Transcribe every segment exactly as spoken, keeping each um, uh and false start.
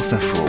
France Info.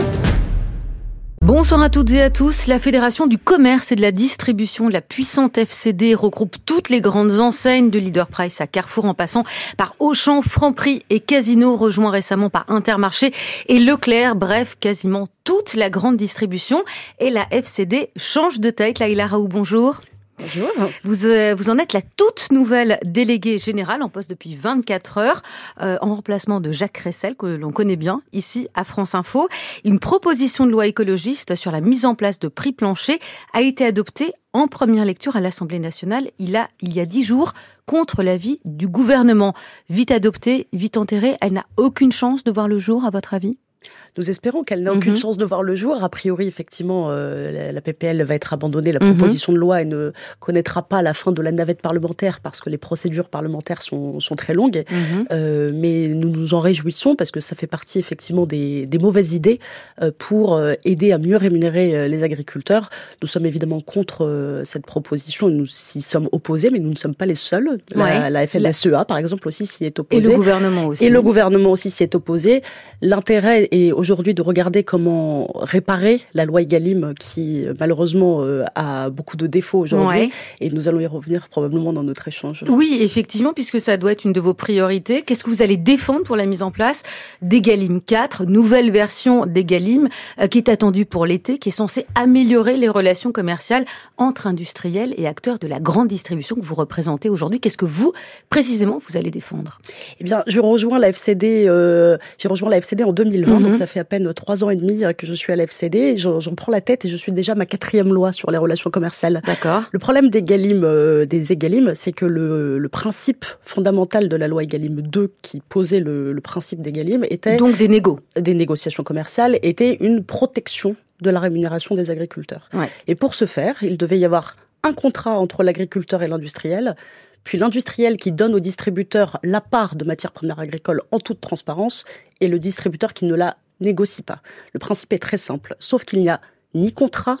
Bonsoir à toutes et à tous. La Fédération du commerce et de la distribution de la puissante F C D regroupe toutes les grandes enseignes de Leader Price à Carrefour en passant par Auchan, Franprix et Casino, rejoint récemment par Intermarché et Leclerc. Bref, quasiment toute la grande distribution. Et la F C D change de tête. Laïla Raoult, bonjour. Bonjour. Vous, euh, vous en êtes la toute nouvelle déléguée générale en poste depuis vingt-quatre heures, euh, en remplacement de Jacques Cressel, que l'on connaît bien ici à France Info. Une proposition de loi écologiste sur la mise en place de prix planchers a été adoptée en première lecture à l'Assemblée nationale il, a, il y a dix jours, contre l'avis du gouvernement. Vite adoptée, vite enterrée, elle n'a aucune chance de voir le jour, à votre avis ? Nous espérons qu'elle n'a aucune mmh. chance de voir le jour. A priori, effectivement, euh, la, la P P L va être abandonnée, la proposition mmh. de loi, et ne connaîtra pas la fin de la navette parlementaire parce que les procédures parlementaires sont, sont très longues. Mmh. Euh, mais nous nous en réjouissons parce que ça fait partie effectivement des, des mauvaises idées euh, pour euh, aider à mieux rémunérer euh, les agriculteurs. Nous sommes évidemment contre euh, cette proposition et nous y sommes opposés, mais nous ne sommes pas les seuls. La, ouais. la F N S E A, par exemple, aussi s'y est opposée. Et le gouvernement aussi. Et le gouvernement aussi s'y est opposé. L'intérêt est aujourd'hui de regarder comment réparer la loi Egalim qui malheureusement euh, a beaucoup de défauts aujourd'hui ouais. et nous allons y revenir probablement dans notre échange. Oui, effectivement, puisque ça doit être une de vos priorités. Qu'est-ce que vous allez défendre pour la mise en place d'Egalim quatre, nouvelle version d'Egalim euh, qui est attendue pour l'été, qui est censée améliorer les relations commerciales entre industriels et acteurs de la grande distribution que vous représentez aujourd'hui. Qu'est-ce que vous, précisément, vous allez défendre ? Eh bien, je rejoins la F C D, euh, j'ai rejoint la F C D en deux mille vingt, mm-hmm. donc ça fait à peine trois ans et demi que je suis à la F C D. J'en, j'en prends la tête et je suis déjà à ma quatrième loi sur les relations commerciales. D'accord. Le problème des Egalim, euh, des Egalim, c'est que le, le principe fondamental de la loi Egalim deux, qui posait le, le principe d'Egalim, était... Donc des négos. Des négociations commerciales, était une protection de la rémunération des agriculteurs. Ouais. Et pour ce faire, il devait y avoir un contrat entre l'agriculteur et l'industriel, puis l'industriel qui donne au distributeur la part de matières premières agricoles en toute transparence, et le distributeur qui ne la négocie pas. Le principe est très simple, sauf qu'il n'y a ni contrat,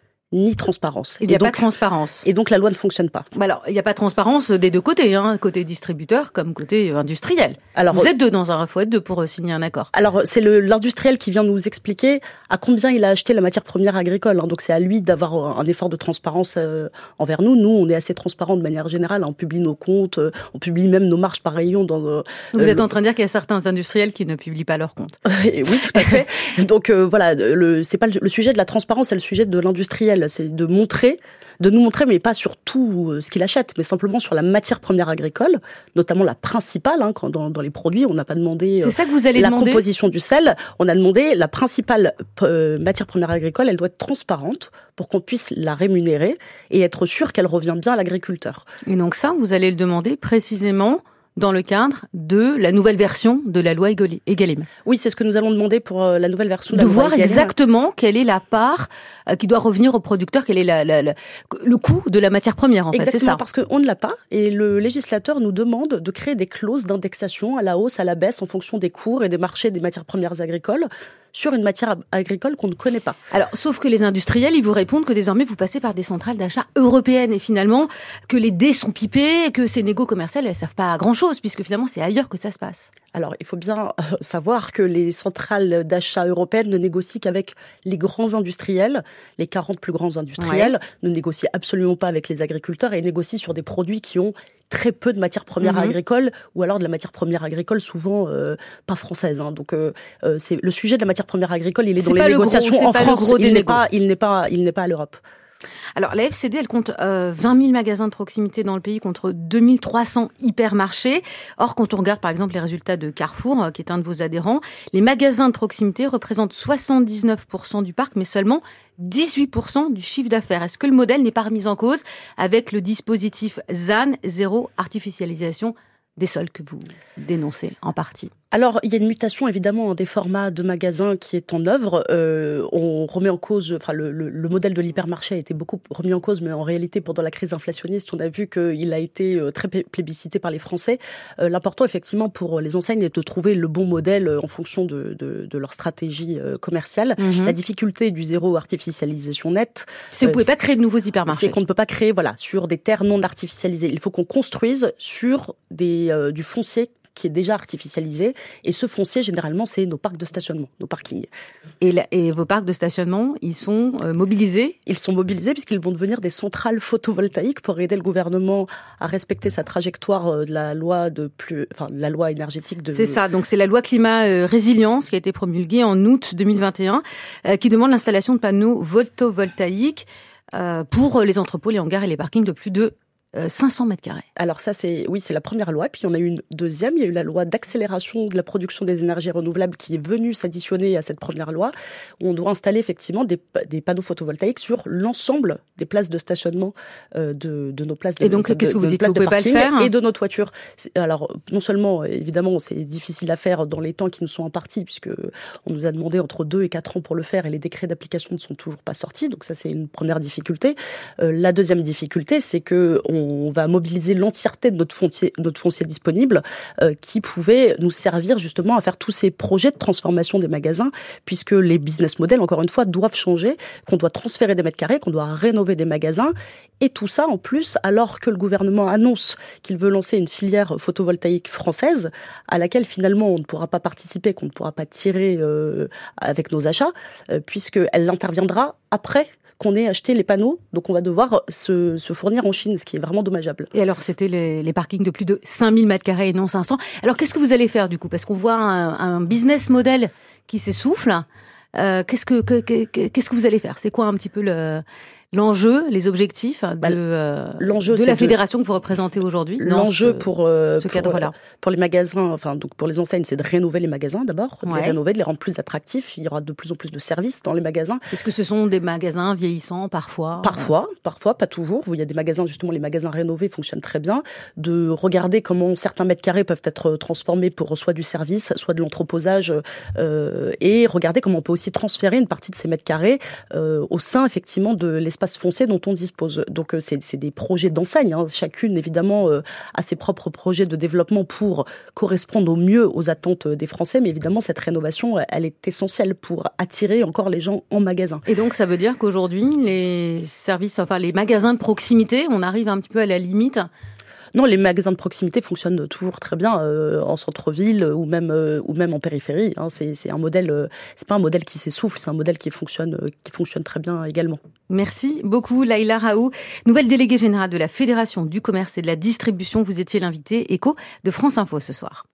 ni transparence. Il n'y a donc, pas de transparence. Et donc la loi ne fonctionne pas. Bah alors, il n'y a pas de transparence des deux côtés, hein, côté distributeur comme côté industriel. Alors, vous êtes deux dans un, faut être deux pour signer un accord. Alors, c'est le, l'industriel qui vient nous expliquer à combien il a acheté la matière première agricole. Hein. Donc, c'est à lui d'avoir un effort de transparence euh, envers nous. Nous, on est assez transparent de manière générale. Hein. On publie nos comptes, euh, on publie même nos marges par rayon. Dans, euh, vous êtes le... en train de dire qu'il y a certains industriels qui ne publient pas leurs comptes. Oui, tout à fait. Donc, euh, voilà, le, c'est pas le, le sujet de la transparence, c'est le sujet de l'industriel. C'est de montrer, de nous montrer, mais pas sur tout ce qu'il achète, mais simplement sur la matière première agricole, notamment la principale, hein, quand dans, dans les produits, on n'a pas demandé c'est ça que vous allez la demander composition du sel, on a demandé la principale euh, matière première agricole, elle doit être transparente pour qu'on puisse la rémunérer et être sûr qu'elle revient bien à l'agriculteur. Et donc ça, vous allez le demander précisément dans le cadre de la nouvelle version de la loi Egalim. Oui, c'est ce que nous allons demander pour la nouvelle version de, de la loi Egalim. De voir exactement quelle est la part qui doit revenir au producteur, quel est la, la, la, le coût de la matière première, en Exactement, fait, c'est ça. Parce qu'on ne l'a pas, et le législateur nous demande de créer des clauses d'indexation à la hausse, à la baisse, en fonction des cours et des marchés des matières premières agricoles, sur une matière agricole qu'on ne connaît pas. Alors, sauf que les industriels, ils vous répondent que désormais, vous passez par des centrales d'achat européennes, et finalement, que les dés sont pipés, que ces négos commerciales, elles ne servent pas à grand-chose, puisque finalement, c'est ailleurs que ça se passe. Alors, il faut bien savoir que les centrales d'achat européennes ne négocient qu'avec les grands industriels. Les quarante plus grands industriels ouais. ne négocient absolument pas avec les agriculteurs et négocient sur des produits qui ont très peu de matières premières mmh. agricoles, ou alors de la matière première agricole souvent euh, pas française. Hein. Donc, euh, c'est le sujet de la matière première agricole, il est c'est dans les négociations gros, en France. Il n'est, pas, il n'est pas, il n'est pas à l'Europe. Alors, la F C D, elle compte euh, vingt mille magasins de proximité dans le pays contre deux mille trois cents hypermarchés. Or, quand on regarde, par exemple, les résultats de Carrefour, euh, qui est un de vos adhérents, les magasins de proximité représentent soixante-dix-neuf pour cent du parc, mais seulement dix-huit pour cent du chiffre d'affaires. Est-ce que le modèle n'est pas remis en cause avec le dispositif Z A N, zéro artificialisation des sols, que vous dénoncez en partie? Alors, il y a une mutation évidemment des formats de magasins qui est en œuvre. Euh, on remet en cause, enfin le, le, le modèle de l'hypermarché a été beaucoup remis en cause, mais en réalité, pendant la crise inflationniste, on a vu qu'il a été très plébiscité par les Français. Euh, l'important, effectivement, pour les enseignes est de trouver le bon modèle en fonction de, de, de leur stratégie commerciale. Mmh. La difficulté du zéro artificialisation nette, c'est que vous ne pouvez pas créer de nouveaux hypermarchés. C'est qu'on ne peut pas créer, voilà, sur des terres non artificialisées. Il faut qu'on construise sur des euh, du foncier qui est déjà artificialisé. Et ce foncier, généralement, c'est nos parcs de stationnement, nos parkings. Et, la, et vos parcs de stationnement, ils sont euh, mobilisés ? Ils sont mobilisés puisqu'ils vont devenir des centrales photovoltaïques pour aider le gouvernement à respecter sa trajectoire de la loi de plus, enfin, de la loi énergétique de... C'est ça. Donc, c'est la loi climat euh, résilience qui a été promulguée en août deux mille vingt et un, euh, qui demande l'installation de panneaux photovoltaïques euh, pour les entrepôts, les hangars et les parkings de plus de cinq cents mètres carrés. Alors ça, c'est oui, c'est la première loi. Puis on a eu une deuxième. Il y a eu la loi d'accélération de la production des énergies renouvelables qui est venue s'additionner à cette première loi, où on doit installer effectivement des, des panneaux photovoltaïques sur l'ensemble des places de stationnement euh, de, de nos places de Et donc, de, qu'est-ce que vous de, dites, de vous pouvez pas le faire et de nos toitures. Alors, non seulement, évidemment, c'est difficile à faire dans les temps qui nous sont impartis, puisque on nous a demandé entre deux et quatre ans pour le faire, et les décrets d'application ne sont toujours pas sortis. Donc ça, c'est une première difficulté. Euh, la deuxième difficulté, c'est que on va mobiliser l'entièreté de notre foncier, notre foncier disponible, euh, qui pouvait nous servir justement à faire tous ces projets de transformation des magasins, puisque les business models, encore une fois, doivent changer, qu'on doit transférer des mètres carrés, qu'on doit rénover des magasins, et tout ça en plus, alors que le gouvernement annonce qu'il veut lancer une filière photovoltaïque française, à laquelle finalement on ne pourra pas participer, qu'on ne pourra pas tirer euh, avec nos achats, euh, puisqu'elle interviendra après qu'on ait acheté les panneaux, donc on va devoir se, se fournir en Chine, ce qui est vraiment dommageable. Et alors, c'était les, les parkings de plus de cinq mille mètres carrés et non cinq cents. Alors, qu'est-ce que vous allez faire du coup ? Parce qu'on voit un, un business model qui s'essouffle. Euh, qu'est-ce que, que, que, qu'est-ce que vous allez faire ? C'est quoi un petit peu le... l'enjeu, les objectifs de, bah, euh, l'enjeu, de la fédération de... que vous représentez aujourd'hui dans l'enjeu ce, pour, euh, ce cadre-là. Pour, pour les magasins, enfin donc pour les enseignes, c'est de rénover les magasins d'abord, de ouais. les rénover, de les rendre plus attractifs. Il y aura de plus en plus de services dans les magasins. Est-ce que ce sont des magasins vieillissants parfois ? Parfois, parfois, pas toujours. Il y a des magasins, justement, les magasins rénovés fonctionnent très bien. De regarder comment certains mètres carrés peuvent être transformés pour soit du service, soit de l'entreposage, euh, et regarder comment on peut aussi transférer une partie de ces mètres carrés euh, au sein, effectivement, de l'espace foncier dont on dispose. Donc c'est, c'est des projets d'enseigne, hein. Chacune évidemment euh, a ses propres projets de développement pour correspondre au mieux aux attentes des Français, mais évidemment cette rénovation, elle est essentielle pour attirer encore les gens en magasin. Et donc ça veut dire qu'aujourd'hui les services, enfin les magasins de proximité, on arrive un petit peu à la limite. Non, les magasins de proximité fonctionnent toujours très bien euh, en centre-ville ou même euh, ou même en périphérie. Hein. C'est, c'est un modèle, euh, c'est pas un modèle qui s'essouffle, c'est un modèle qui fonctionne euh, qui fonctionne très bien également. Merci beaucoup, Laïla Raoult, nouvelle déléguée générale de la Fédération du commerce et de la distribution. Vous étiez l'invité écho de France Info ce soir.